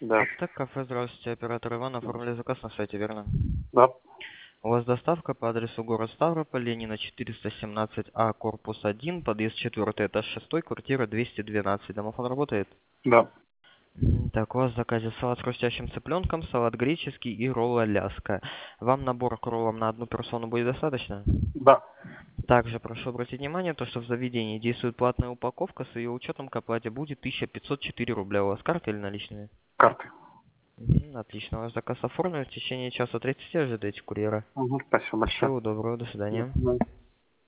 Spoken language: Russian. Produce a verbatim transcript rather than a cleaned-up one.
Да. Так, кафе, здравствуйте, оператор Иван, оформили заказ на сайте, верно? Да. У вас доставка по адресу город Ставрополь, Ленина четыреста семнадцать А, корпус один, подъезд четвертый, этаж шестой, квартира двести двенадцать. Домофон работает? Да. М, Так, у вас в заказе салат с хрустящим цыпленком, салат греческий и ролл аляска. Вам набор к роллам на одну персону будет достаточно? Да. Также прошу обратить внимание, то, что в заведении действует платная упаковка, с ее учетом к оплате будет тысяча пятьсот четыре рубля. У вас карта или наличные? Карты. Мгм, отлично, ваш заказ оформлен. В течение часа тридцати ожидайте курьера. Угу. Спасибо большое. Всего доброго, до До свидания. свидания.